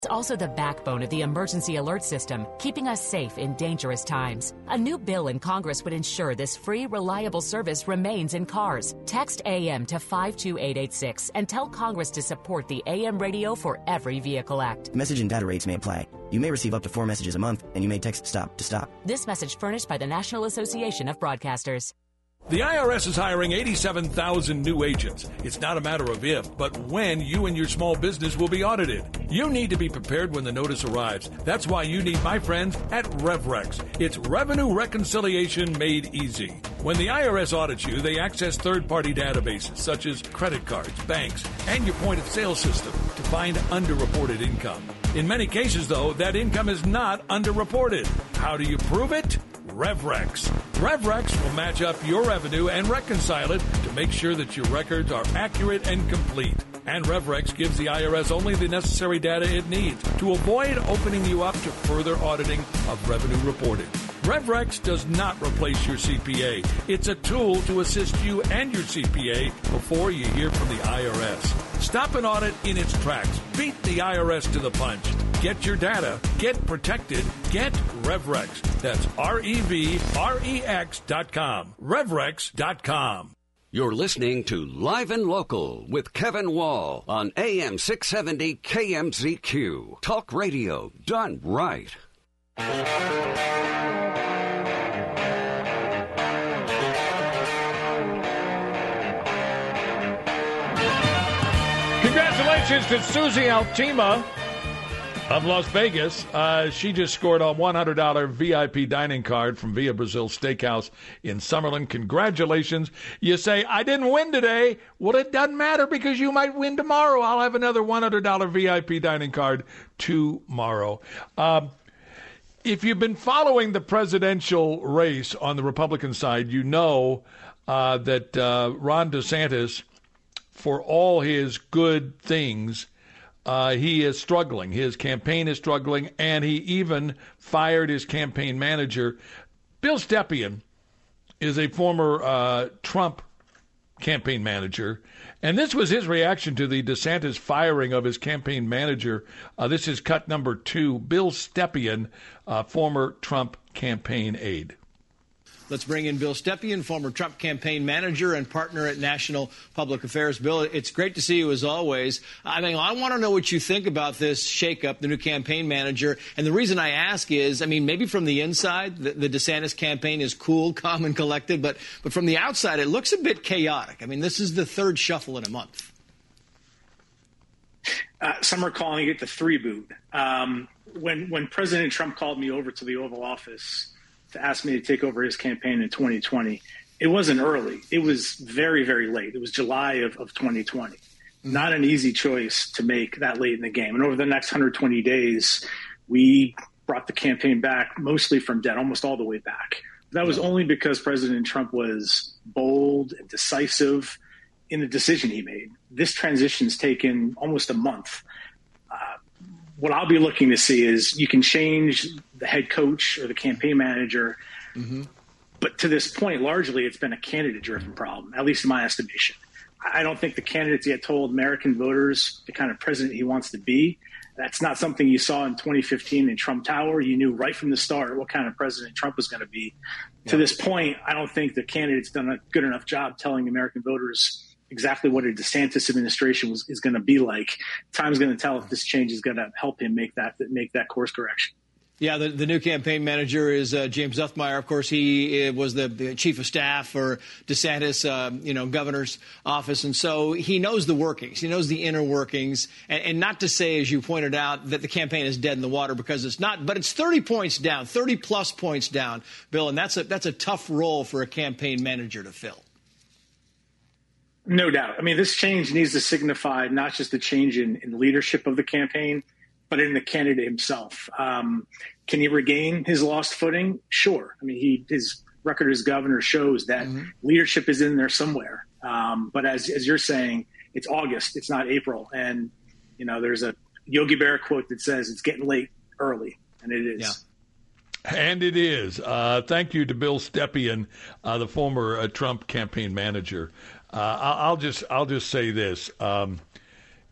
It's also the backbone of the emergency alert system, keeping us safe in dangerous times. A new bill in Congress would ensure this free, reliable service remains in cars. Text AM to 52886 and tell Congress to support the AM Radio for Every Vehicle Act. Message and data rates may apply. You may receive up to 4 messages a month, and you may text STOP to stop. This message furnished by the National Association of Broadcasters. The IRS is hiring 87,000 new agents. It's not a matter of if, but when you and your small business will be audited. You need to be prepared when the notice arrives. That's why you need my friends at RevRex. It's revenue reconciliation made easy. When the IRS audits you, they access third-party databases such as credit cards, banks, and your point-of-sale system to find underreported income. In many cases, though, that income is not underreported. How do you prove it? RevRex. RevRex will match up your revenue and reconcile it to make sure that your records are accurate and complete. And RevRex gives the IRS only the necessary data it needs to avoid opening you up to further auditing of revenue reporting. RevRex does not replace your CPA. It's a tool to assist you and your CPA before you hear from the IRS. Stop an audit in its tracks. Beat the IRS to the punch. Get your data. Get protected. Get RevRex. That's RevRex.com. RevRex.com. You're listening to Live and Local with Kevin Wall on AM 670 KMZQ. Talk radio done right. Congratulations to Susie Altima of Las Vegas. She just scored a $100 VIP dining card from Via Brazil Steakhouse in Summerlin. Congratulations. You say, I didn't win today. Well, it doesn't matter because you might win tomorrow. I'll have another $100 VIP dining card tomorrow. If you've been following the presidential race on the Republican side, you know that Ron DeSantis, for all his good things, he is struggling. His campaign is struggling, and he even fired his campaign manager. Bill Stepien is a former Trump campaign manager, and this was his reaction to the DeSantis firing of his campaign manager. This is cut number 2. Bill Stepien, former Trump campaign aide. Let's bring in Bill Stepien, former Trump campaign manager and partner at National Public Affairs. Bill, it's great to see you as always. I mean, I want to know what you think about this shakeup, the new campaign manager. And the reason I ask is, I mean, maybe from the inside, the DeSantis campaign is cool, calm, and collected. But from the outside, it looks a bit chaotic. I mean, this is the third shuffle in a month. Some are calling it the 3 boot. When President Trump called me over to the Oval Office to ask me to take over his campaign in 2020, it wasn't early. It was very, very late. It was July of 2020. Not an easy choice to make that late in the game. And over the next 120 days, we brought the campaign back mostly from debt, almost all the way back. That was only because President Trump was bold and decisive in the decision he made. This transition's taken almost a month. What I'll be looking to see is you can change the head coach or the campaign manager, but to this point, largely it's been a candidate-driven problem, at least in my estimation. I don't think the candidates yet told American voters the kind of president he wants to be. That's not something you saw in 2015 in Trump Tower. You knew right from the start what kind of president Trump was going to be. Yeah. To this point, I don't think the candidate's done a good enough job telling American voters exactly what a DeSantis administration is going to be like. Time's going to tell if this change is going to help him make that course correction. Yeah, the new campaign manager is James Zuthmeier. Of course, he was the chief of staff for DeSantis, governor's office. And so he knows the workings. He knows the inner workings. And not to say, as you pointed out, that the campaign is dead in the water, because it's not. But it's 30 points down, 30-plus points down, Bill. And that's a tough role for a campaign manager to fill. No doubt. I mean, this change needs to signify not just the change in leadership of the campaign, but in the candidate himself. Can he regain his lost footing? Sure. I mean, his record as governor shows that leadership is in there somewhere. But as you're saying, it's August, it's not April. And, there's a Yogi Berra quote that says it's getting late early, and it is. Yeah. And it is. Thank you to Bill Stepien, the former Trump campaign manager. I'll just say this.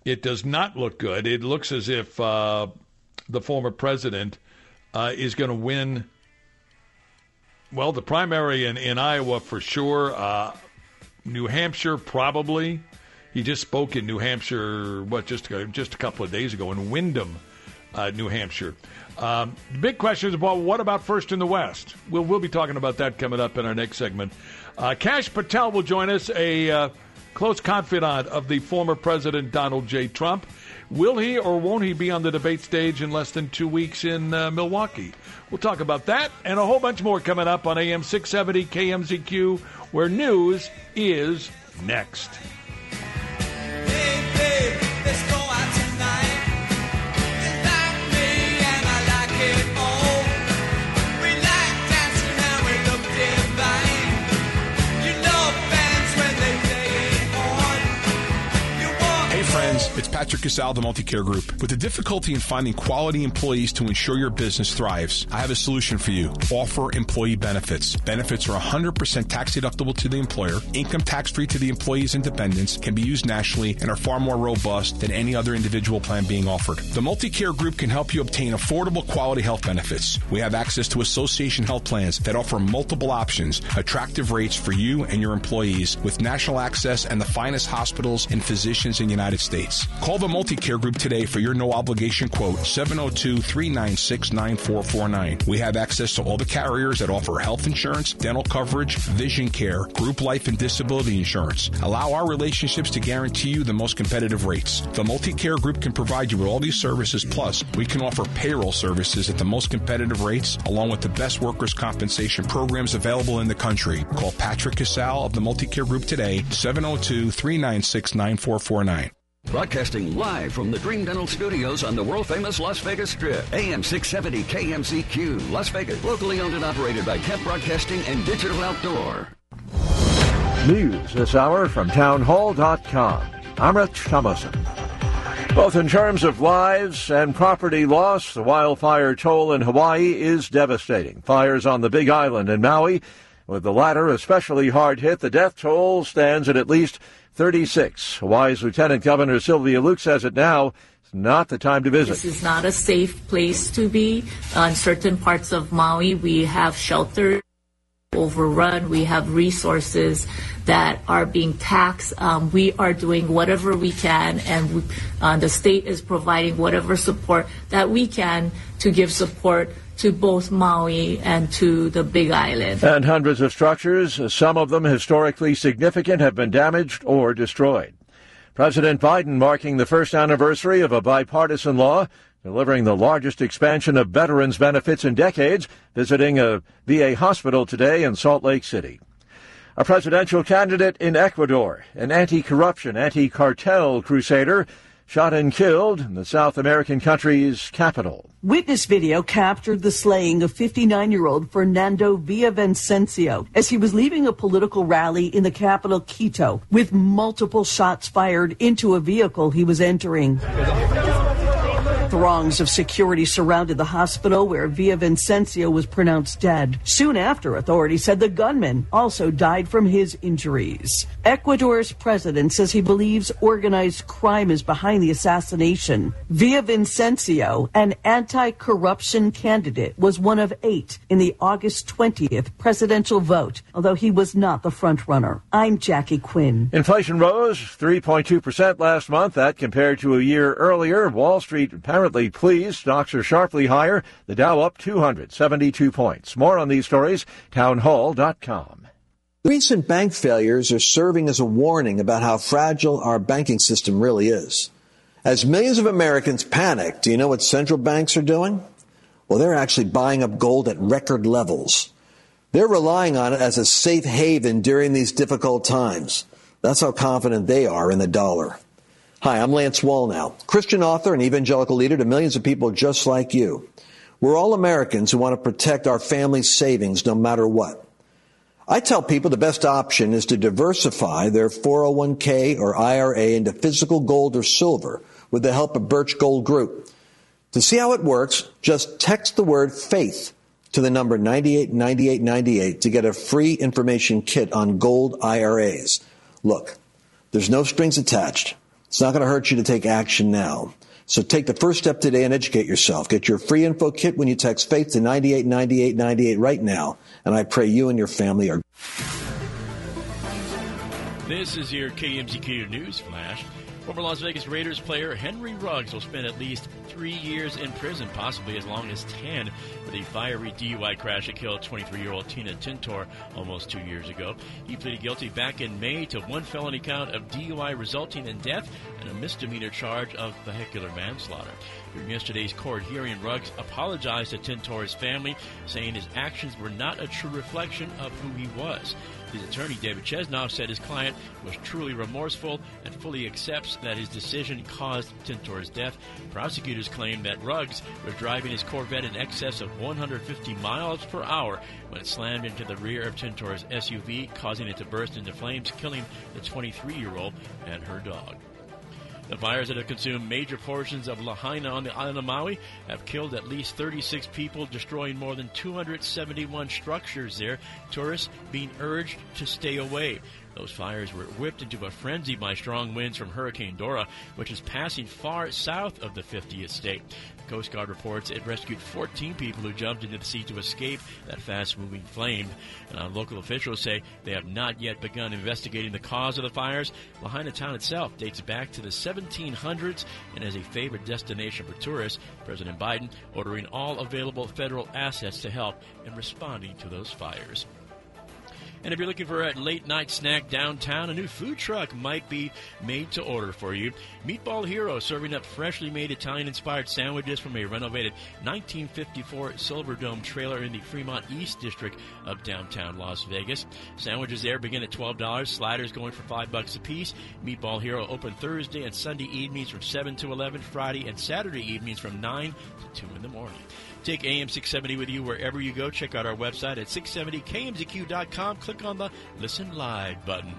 It does not look good. It looks as if the former president is going to win, well, the primary in Iowa for sure. New Hampshire, probably. He just spoke in New Hampshire, just a couple of days ago in Windham, New Hampshire. The big question is about what about first in the West? We'll be talking about that coming up in our next segment. Kash Patel will join us, a close confidant of the former President Donald J. Trump. Will he or won't he be on the debate stage in less than 2 weeks in Milwaukee? We'll talk about that and a whole bunch more coming up on AM 670 KMZQ, where news is next. Hey, babe, let's go out tonight. You like me and I like it all. We like dancing and we look divine. You know bands when they play it on. Hey friends, it's Patrick Casal, the Multicare Group. With the difficulty in finding quality employees to ensure your business thrives, I have a solution for you. Offer employee benefits. Benefits are 100% tax deductible to the employer, income tax-free to the employees and dependents, can be used nationally, and are far more robust than any other individual plan being offered. The Multicare Group can help you obtain affordable quality health benefits. We have access to association health plans that offer multiple options, attractive rates for you and your employees, with national access and the finest hospitals and physicians in the United States. Call the Multicare Group today for your no-obligation quote, 702-396-9449. We have access to all the carriers that offer health insurance, dental coverage, vision care, group life and disability insurance. Allow our relationships to guarantee you the most competitive rates. The Multicare Group can provide you with all these services, plus we can offer payroll services at the most competitive rates, along with the best workers' compensation programs available in the country. Call Patrick Casal of the Multicare Group today, 702-396-9449. Broadcasting live from the Dream Dental Studios on the world-famous Las Vegas Strip. AM 670 KMZQ, Las Vegas. Locally owned and operated by Kemp Broadcasting and Digital Outdoor. News this hour from townhall.com. I'm Rich Thomason. Both in terms of lives and property loss, the wildfire toll in Hawaii is devastating. Fires on the Big Island and Maui, with the latter especially hard hit. The death toll stands at least 36. Hawaii's Lieutenant Governor Sylvia Luke says it now is not the time to visit. This is not a safe place to be. On certain parts of Maui, we have shelters overrun. We have resources that are being taxed. We are doing whatever we can, and the state is providing whatever support that we can to give support to both Maui and to the Big Island. And hundreds of structures, some of them historically significant, have been damaged or destroyed. President Biden marking the first anniversary of a bipartisan law delivering the largest expansion of veterans' benefits in decades, visiting a VA hospital today in Salt Lake City. A presidential candidate in Ecuador, an anti-corruption, anti-cartel crusader, shot and killed in the South American country's capital. Witness video captured the slaying of 59-year-old Fernando Villavicencio as he was leaving a political rally in the capital, Quito, with multiple shots fired into a vehicle he was entering. Throngs of security surrounded the hospital where Villavicencio was pronounced dead. Soon after, authorities said the gunman also died from his injuries. Ecuador's president says he believes organized crime is behind the assassination. Villavicencio, an anti-corruption candidate, was one of 8 in the August 20th presidential vote, although he was not the front-runner. I'm Jackie Quinn. Inflation rose 3.2% last month. That compared to a year earlier. Wall Street apparently pleased. Stocks are sharply higher. The Dow up 272 points. More on these stories, townhall.com. Recent bank failures are serving as a warning about how fragile our banking system really is. As millions of Americans panic, do you know what central banks are doing? Well, they're actually buying up gold at record levels. They're relying on it as a safe haven during these difficult times. That's how confident they are in the dollar. Hi, I'm Lance Wallnau, Christian author and evangelical leader to millions of people just like you. We're all Americans who want to protect our family's savings no matter what. I tell people the best option is to diversify their 401k or IRA into physical gold or silver with the help of Birch Gold Group. To see how it works, just text the word FAITH to the number 989898 to get a free information kit on gold IRAs. Look, there's no strings attached. It's not going to hurt you to take action now. So take the first step today and educate yourself. Get your free info kit when you text FAITH to 989898 right now. And I pray you and your family are... This is your KMZQ News Flash. Former Las Vegas Raiders player Henry Ruggs will spend at least 3 years in prison, possibly as long as 10, for the fiery DUI crash that killed 23-year-old Tina Tintor almost 2 years ago. He pleaded guilty back in May to one felony count of DUI resulting in death and a misdemeanor charge of vehicular manslaughter. During yesterday's court hearing, Ruggs apologized to Tintor's family, saying his actions were not a true reflection of who he was. His attorney, David Chesnoff, said his client was truly remorseful and fully accepts that his decision caused Tintor's death. Prosecutors claim that Ruggs was driving his Corvette in excess of 150 miles per hour when it slammed into the rear of Tintor's SUV, causing it to burst into flames, killing the 23-year-old and her dog. The fires that have consumed major portions of Lahaina on the island of Maui have killed at least 36 people, destroying more than 271 structures there, tourists being urged to stay away. Those fires were whipped into a frenzy by strong winds from Hurricane Dora, which is passing far south of the 50th state. The Coast Guard reports it rescued 14 people who jumped into the sea to escape that fast-moving flame. Local officials say they have not yet begun investigating the cause of the fires. Lahaina town itself dates back to the 1700s and is a favorite destination for tourists. President Biden ordering all available federal assets to help in responding to those fires. And if you're looking for a late-night snack downtown, a new food truck might be made to order for you. Meatball Hero, serving up freshly made Italian-inspired sandwiches from a renovated 1954 Silverdome trailer in the Fremont East District of downtown Las Vegas. Sandwiches there begin at $12, sliders going for $5 a piece. Meatball Hero open Thursday and Sunday evenings from 7 to 11, Friday and Saturday evenings from 9 to 2 in the morning. Take AM 670 with you wherever you go. Check out our website at 670kmzq.com. Click on the Listen Live button.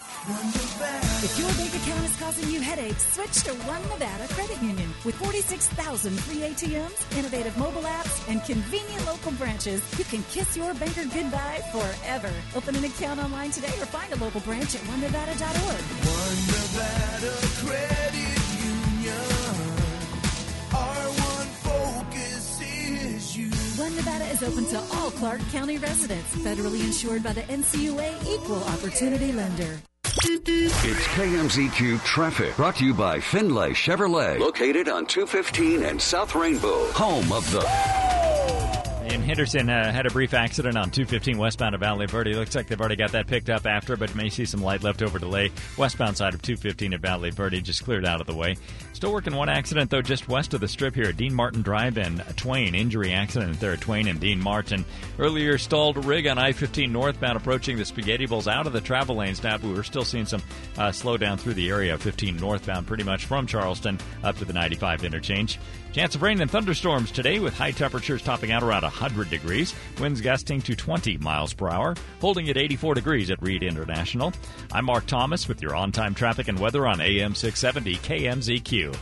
If your bank account is causing you headaches, switch to One Nevada Credit Union. With 46,000 free ATMs, innovative mobile apps, and convenient local branches, you can kiss your banker goodbye forever. Open an account online today or find a local branch at onenevada.org. One Nevada Credit Union. Our one focus is you. One Nevada is open to all Clark County residents. Federally insured by the NCUA Equal Opportunity Lender. It's KMZQ Traffic, brought to you by Findlay Chevrolet, located on 215 and South Rainbow, home of the... In Henderson, had a brief accident on 215 westbound of Valley Verde. Looks like they've already got that picked up after, but may see some light leftover delay. Westbound side of 215 at Valley Verde just cleared out of the way. Still working one accident, though, just west of the strip here at Dean Martin Drive and Twain. Injury accident there at Twain and Dean Martin. Earlier, stalled rig on I-15 northbound approaching the Spaghetti Bowls out of the travel lanes now, but we're still seeing some slowdown through the area. 15 northbound pretty much from Charleston up to the 95 interchange. Chance of rain and thunderstorms today with high temperatures topping out around 100 degrees. Winds gusting to 20 miles per hour, holding at 84 degrees at Reed International. I'm Mark Thomas with your on-time traffic and weather on AM 670 KMZQ.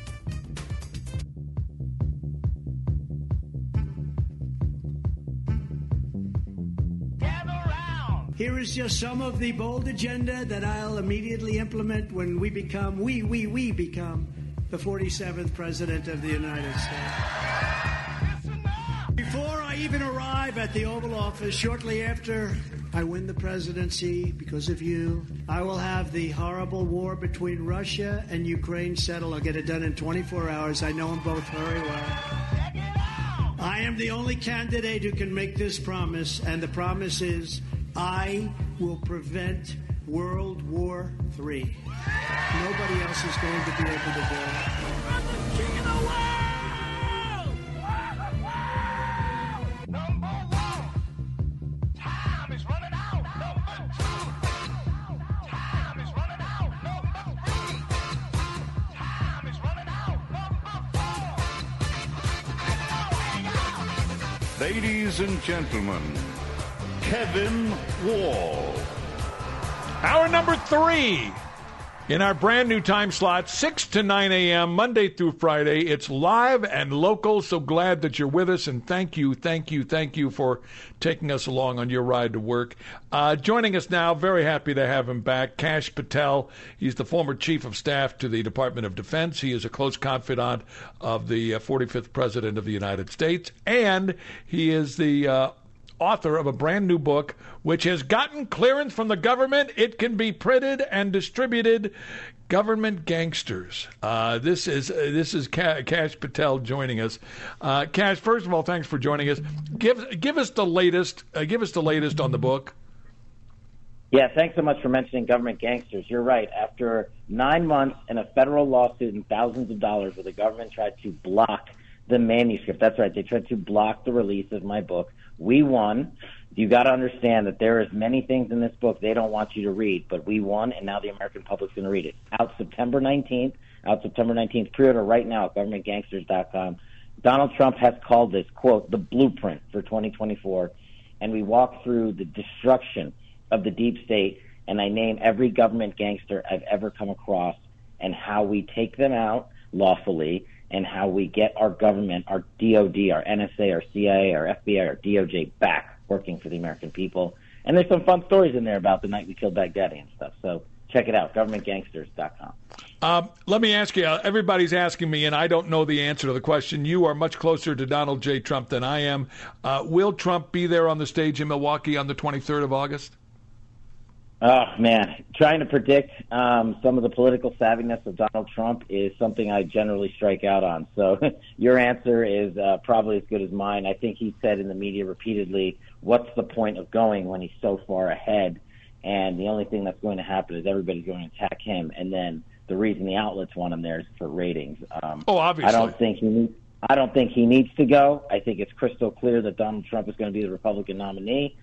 Here is just some of the bold agenda that I'll immediately implement when we become the 47th President of the United States. Before I even arrive at the Oval Office, shortly after I win the presidency, because of you, I will have the horrible war between Russia and Ukraine settled. I'll get it done in 24 hours. I know them both very well. I am the only candidate who can make this promise, and the promise is I will prevent World War III. Nobody else is going to be able to do it. I'm the king of the world! Number one, time is running out. Number two, time is running out. Number three, time is running out. Number four. Ladies and gentlemen, Kevin Wall. Hour number 3 In our brand new time slot, 6 to 9 a.m., Monday through Friday. It's live and local. So glad that you're with us. And thank you for taking us along on your ride to work. Joining us now, very happy to have him back, Kash Patel. He's the former chief of staff to the Department of Defense. He is a close confidant of the 45th President of the United States. And he is the author of a brand new book which has gotten clearance from the government. It can be printed and distributed. Government Gangsters. This is Kash Patel joining us. Kash, first of all, thanks for joining us. Give us the latest. Give us the latest on the book. Yeah, thanks so much for mentioning Government Gangsters. You're right. After 9 months and a federal lawsuit and thousands of dollars where the government tried to block the manuscript. That's right. They tried to block the release of my book. We won. You got to understand that there is many things in this book they don't want you to read, but we won, and now the American public's going to read it. Out September 19th. Pre-order right now at governmentgangsters.com. Donald Trump has called this, quote, the blueprint for 2024, and we walk through the destruction of the deep state, and I name every government gangster I've ever come across and how we take them out lawfully, and how we get our government, our DOD, our NSA, our CIA, our FBI, our DOJ back working for the American people. And there's some fun stories in there about the night we killed Baghdadi and stuff. So check it out, governmentgangsters.com. Let me ask you, everybody's asking me, and I don't know the answer to the question. You are much closer to Donald J. Trump than I am. Will Trump be there on the stage in Milwaukee on the 23rd of August? Oh, man. Trying to predict some of the political savviness of Donald Trump is something I generally strike out on. So your answer is probably as good as mine. I think he said in the media repeatedly, what's the point of going when he's so far ahead? And the only thing that's going to happen is everybody's going to attack him. And then the reason the outlets want him there is for ratings. Obviously. I don't think he needs to go. I think it's crystal clear that Donald Trump is going to be the Republican nominee.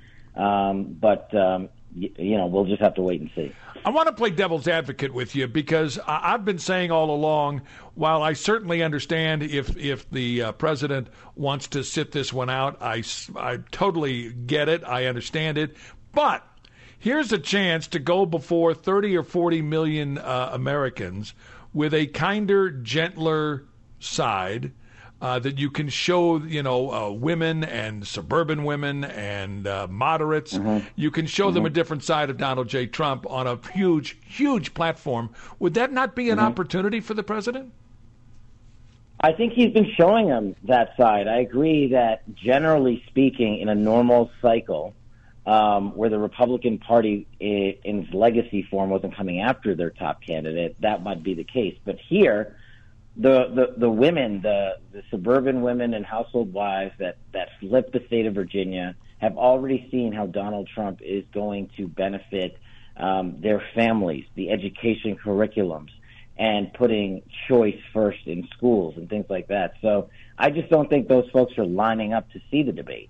We'll just have to wait and see. I want to play devil's advocate with you because I've been saying all along, while I certainly understand if the president wants to sit this one out, I totally get it. I understand it. But here's a chance to go before 30 or 40 million Americans with a kinder, gentler side that you can show, women and suburban women and moderates. Mm-hmm. You can show them a different side of Donald J. Trump on a huge, huge platform. Would that not be an opportunity for the president? I think he's been showing them that side. I agree that generally speaking, in a normal cycle, where the Republican Party in its legacy form wasn't coming after their top candidate, that might be the case. But here, the women, the suburban women and household wives that flip the state of Virginia have already seen how Donald Trump is going to benefit their families, the education curriculums, and putting choice first in schools and things like that. So I just don't think those folks are lining up to see the debate.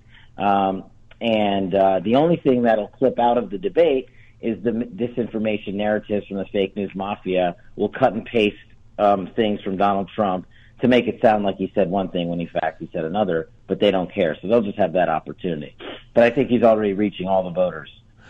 The only thing that'll clip out of the debate is the disinformation narratives from the fake news mafia will cut and paste things from Donald Trump to make it sound like he said one thing when in fact he said another, but they don't care. So they'll just have that opportunity. But I think he's already reaching all the voters.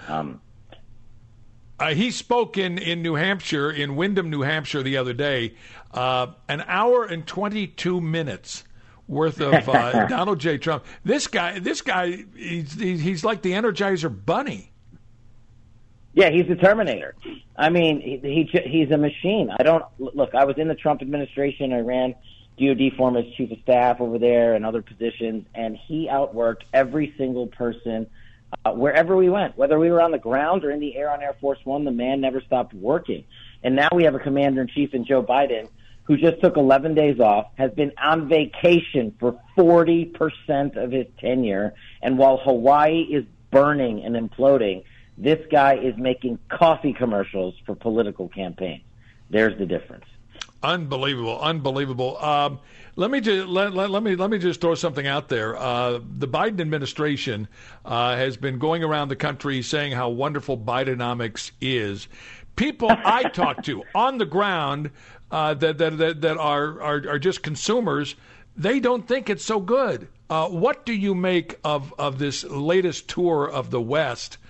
He spoke in New Hampshire, in Windham, New Hampshire the other day, an hour and 22 minutes worth of Donald J. Trump. This guy, he's like the Energizer Bunny. Yeah, he's the Terminator. I mean, he's a machine. I was in the Trump administration. I ran DOD for him as chief of staff over there and other positions, and he outworked every single person wherever we went, whether we were on the ground or in the air on Air Force One. The man never stopped working. And now we have a commander-in-chief in Joe Biden who just took 11 days off, has been on vacation for 40% of his tenure, and while Hawaii is burning and imploding, this guy is making coffee commercials for political campaigns. There's the difference. Unbelievable. Let me just throw something out there. The Biden administration has been going around the country saying how wonderful Bidenomics is. People I talk to on the ground that are just consumers, they don't think it's so good. What do you make of this latest tour of the West?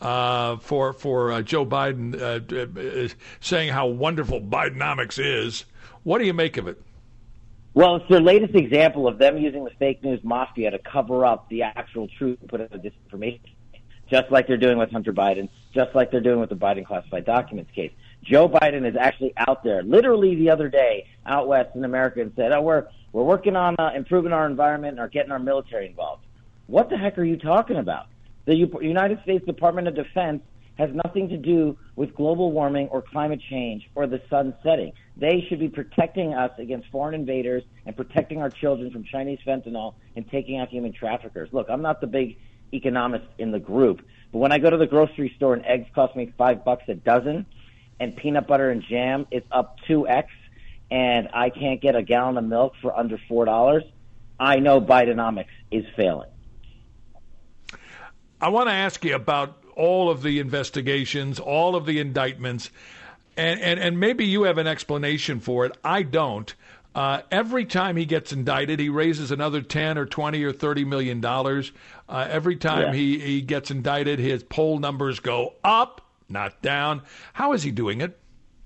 for Joe Biden, saying how wonderful Bidenomics is. What do you make of it? Well, it's their latest example of them using the fake news mafia to cover up the actual truth and put out disinformation, just like they're doing with Hunter Biden, just like they're doing with the Biden classified documents case. Joe Biden is actually out there, literally the other day, out west in America, and said, we're working on improving our environment and are getting our military involved. What the heck are you talking about? The United States Department of Defense has nothing to do with global warming or climate change or the sun setting. They should be protecting us against foreign invaders and protecting our children from Chinese fentanyl and taking out human traffickers. Look, I'm not the big economist in the group, but when I go to the grocery store and eggs cost me $5 a dozen and peanut butter and jam is up 2x and I can't get a gallon of milk for under $4, I know Bidenomics is failing. I want to ask you about all of the investigations, all of the indictments, and maybe you have an explanation for it. I don't. Every time he gets indicted, he raises another 10 or 20 or $30 million. Every time he gets indicted, his poll numbers go up, not down. How is he doing it?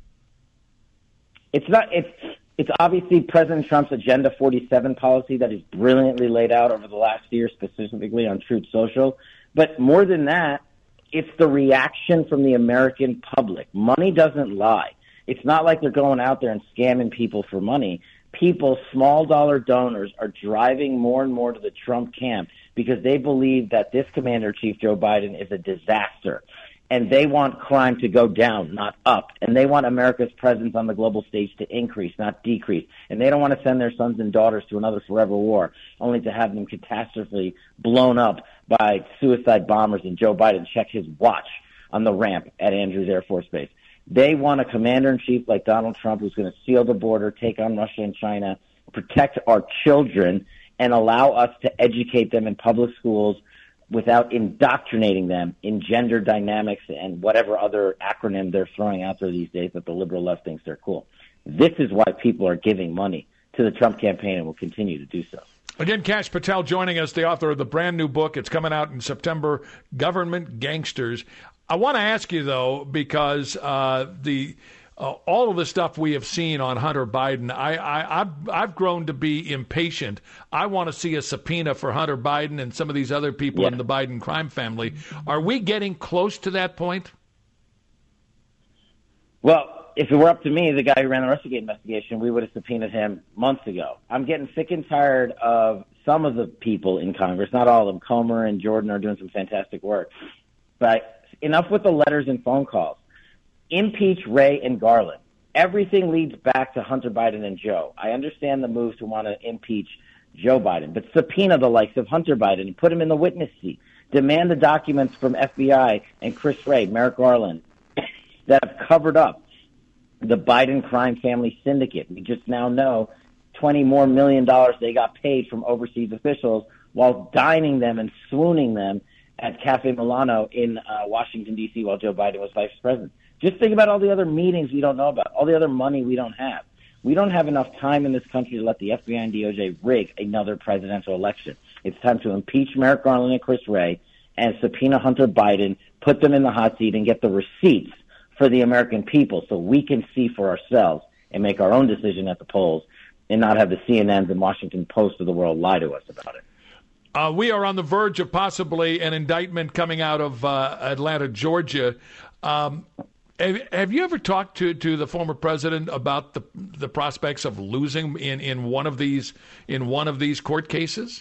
It's obviously President Trump's Agenda 47 policy that is brilliantly laid out over the last year, specifically on Truth Social. But more than that, it's the reaction from the American public. Money doesn't lie. It's not like they're going out there and scamming people for money. People, small dollar donors, are driving more and more to the Trump camp because they believe that this Commander-in-Chief, Joe Biden, is a disaster. And they want crime to go down, not up. And they want America's presence on the global stage to increase, not decrease. And they don't want to send their sons and daughters to another forever war, only to have them catastrophically blown up by suicide bombers and Joe Biden check his watch on the ramp at Andrews Air Force Base. They want a commander-in-chief like Donald Trump who's going to seal the border, take on Russia and China, protect our children, and allow us to educate them in public schools without indoctrinating them in gender dynamics and whatever other acronym they're throwing out there these days that the liberal left thinks they're cool. This is why people are giving money to the Trump campaign and will continue to do so. Again, Kash Patel joining us, the author of the brand new book. It's coming out in September, Government Gangsters. I want to ask you, though, because all of the stuff we have seen on Hunter Biden, I've grown to be impatient. I want to see a subpoena for Hunter Biden and some of these other people in the Biden crime family. Are we getting close to that point? Well, if it were up to me, the guy who ran the Russiagate investigation, we would have subpoenaed him months ago. I'm getting sick and tired of some of the people in Congress, not all of them. Comer and Jordan are doing some fantastic work. But enough with the letters and phone calls. Impeach Wray and Garland. Everything leads back to Hunter Biden and Joe. I understand the move to want to impeach Joe Biden, but subpoena the likes of Hunter Biden and put him in the witness seat. Demand the documents from FBI and Chris Wray, Merrick Garland, that have covered up the Biden crime family syndicate. We just now know $20 more million they got paid from overseas officials while dining them and swooning them at Cafe Milano in Washington, D.C. while Joe Biden was vice president. Just think about all the other meetings we don't know about, all the other money we don't have. We don't have enough time in this country to let the FBI and DOJ rig another presidential election. It's time to impeach Merrick Garland and Chris Wray and subpoena Hunter Biden, put them in the hot seat, and get the receipts for the American people so we can see for ourselves and make our own decision at the polls and not have the CNNs and Washington Post of the world lie to us about it. We are on the verge of possibly an indictment coming out of Atlanta, Georgia. Have you ever talked to the former president about the prospects of losing in one of these court cases?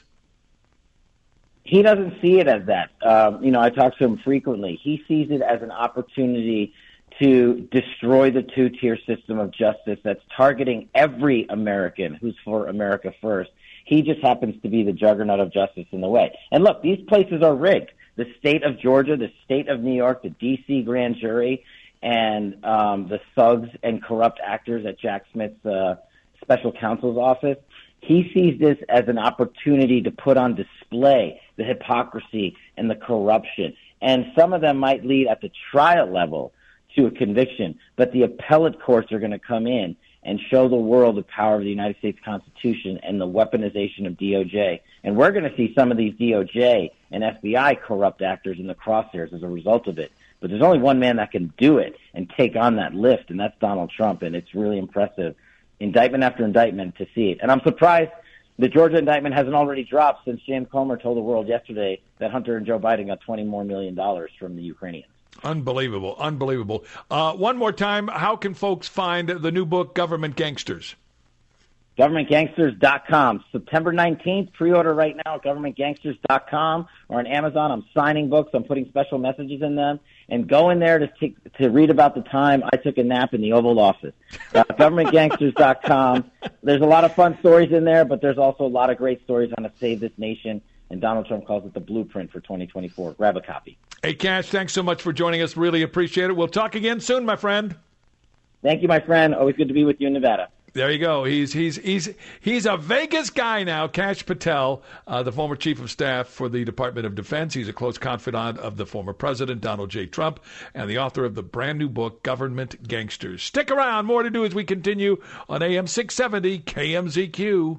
He doesn't see it as that. I talk to him frequently. He sees it as an opportunity to destroy the two-tier system of justice that's targeting every American who's for America first. He just happens to be the juggernaut of justice in the way. And look, these places are rigged. The state of Georgia, the state of New York, the D.C. grand jury, and the thugs and corrupt actors at Jack Smith's special counsel's office. He sees this as an opportunity to put on display the hypocrisy and the corruption. And some of them might lead at the trial level to a conviction, but the appellate courts are going to come in and show the world the power of the United States Constitution and the weaponization of DOJ. And we're going to see some of these DOJ and FBI corrupt actors in the crosshairs as a result of it. But there's only one man that can do it and take on that lift, and that's Donald Trump, and it's really impressive, indictment after indictment, to see it. And I'm surprised the Georgia indictment hasn't already dropped, since James Comer told the world yesterday that Hunter and Joe Biden got $20 more million from the Ukrainians. Unbelievable, unbelievable. One more time, how can folks find the new book, Government Gangsters? GovernmentGangsters.com. September 19th, pre-order right now at GovernmentGangsters.com or on Amazon. I'm signing books. I'm putting special messages in them. And go in there to read about the time I took a nap in the Oval Office. GovernmentGangsters.com. There's a lot of fun stories in there, but there's also a lot of great stories on how to save this nation. And Donald Trump calls it the blueprint for 2024. Grab a copy. Hey, Cash, thanks so much for joining us. Really appreciate it. We'll talk again soon, my friend. Thank you, my friend. Always good to be with you in Nevada. There you go. He's a Vegas guy now. Kash Patel, the former chief of staff for the Department of Defense. He's a close confidant of the former president, Donald J. Trump, and the author of the brand new book, Government Gangsters. Stick around. More to do as we continue on AM 670 KMZQ.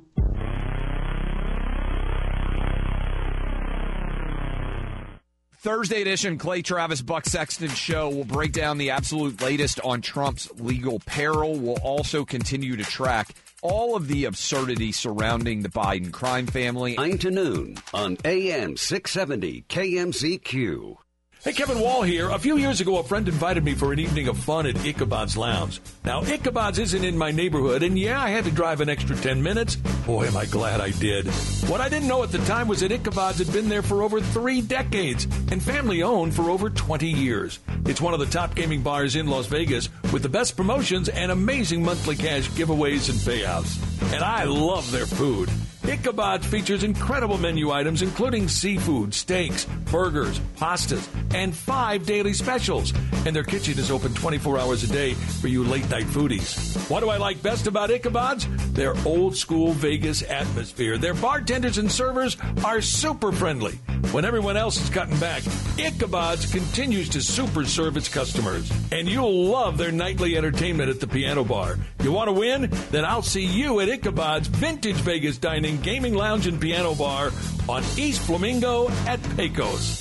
Thursday edition Clay Travis Buck Sexton show will break down the absolute latest on Trump's legal peril. We'll also continue to track all of the absurdity surrounding the Biden crime family. 9 to noon on AM 670 KMZQ. Hey, Kevin Wall here. A few years ago, a friend invited me for an evening of fun at Ichabod's Lounge. Now, Ichabod's isn't in my neighborhood, and yeah, I had to drive an extra 10 minutes. Boy, am I glad I did. What I didn't know at the time was that Ichabod's had been there for over 3 decades and family-owned for over 20 years. It's one of the top gaming bars in Las Vegas with the best promotions and amazing monthly cash giveaways and payouts. And I love their food. Ichabod's features incredible menu items, including seafood, steaks, burgers, pastas, and 5 daily specials. And their kitchen is open 24 hours a day for you late-night foodies. What do I like best about Ichabod's? Their old-school Vegas atmosphere. Their bartenders and servers are super friendly. When everyone else is cutting back, Ichabod's continues to super serve its customers. And you'll love their nightly entertainment at the piano bar. You want to win? Then I'll see you at Ichabod's Vintage Vegas Dining, Gaming Lounge, and Piano Bar on East Flamingo at Pecos.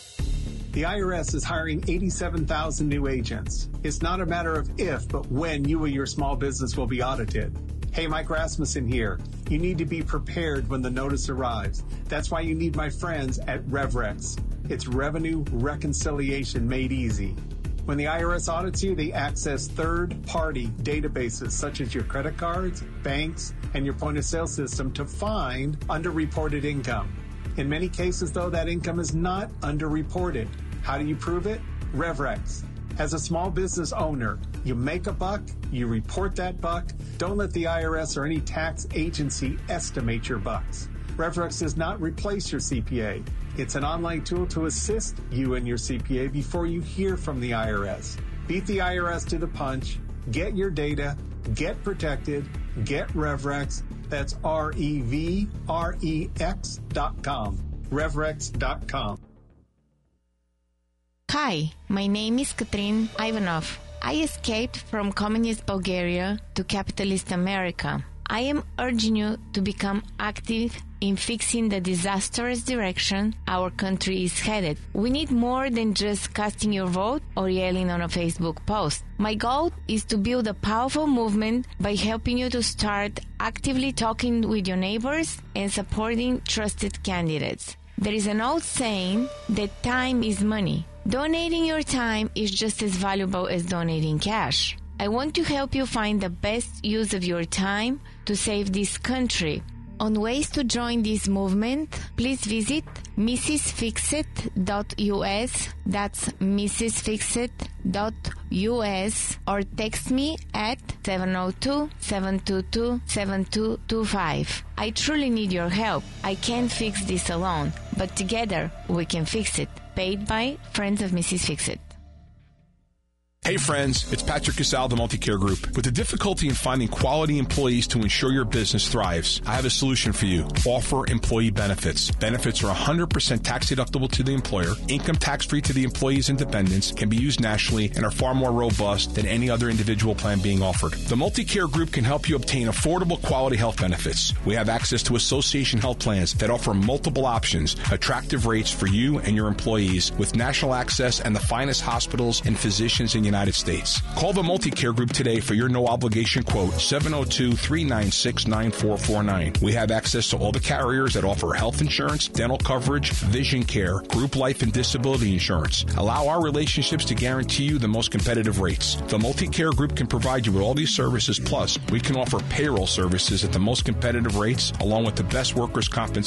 The IRS is hiring 87,000 new agents. It's not a matter of if, but when you or your small business will be audited. Hey, Mike Rasmussen here. You need to be prepared when the notice arrives. That's why you need my friends at RevRex. It's revenue reconciliation made easy. When the IRS audits you, they access third-party databases such as your credit cards, banks, and your point-of-sale system to find underreported income. In many cases, though, that income is not underreported. How do you prove it? RevRex. As a small business owner, you make a buck, you report that buck. Don't let the IRS or any tax agency estimate your bucks. RevRex does not replace your CPA. It's an online tool to assist you and your CPA before you hear from the IRS. Beat the IRS to the punch. Get your data. Get protected. Get RevRex. That's RevRex.com. RevRex.com. Hi, my name is Katrin Ivanov. I escaped from communist Bulgaria to capitalist America. I am urging you to become active in fixing the disastrous direction our country is headed. We need more than just casting your vote or yelling on a Facebook post. My goal is to build a powerful movement by helping you to start actively talking with your neighbors and supporting trusted candidates. There is an old saying that time is money. Donating your time is just as valuable as donating cash. I want to help you find the best use of your time to save this country. On ways to join this movement, please visit mrsfixit.us, that's mrsfixit.us, or text me at 702-722-7225. I truly need your help. I can't fix this alone, but together we can fix it. Paid by Friends of Mrs. Fixit. Hey friends, it's Patrick Casal, the Multicare Group. With the difficulty in finding quality employees to ensure your business thrives, I have a solution for you. Offer employee benefits. Benefits are 100% tax deductible to the employer, income tax free to the employee's and dependents, can be used nationally, and are far more robust than any other individual plan being offered. The Multicare Group can help you obtain affordable quality health benefits. We have access to association health plans that offer multiple options, attractive rates for you and your employees, with national access and the finest hospitals and physicians in the United States. Call the Multicare Group today for your no-obligation quote, 702-396-9449. We have access to all the carriers that offer health insurance, dental coverage, vision care, group life and disability insurance. Allow our relationships to guarantee you the most competitive rates. The Multicare Group can provide you with all these services, plus we can offer payroll services at the most competitive rates, along with the best workers' compensation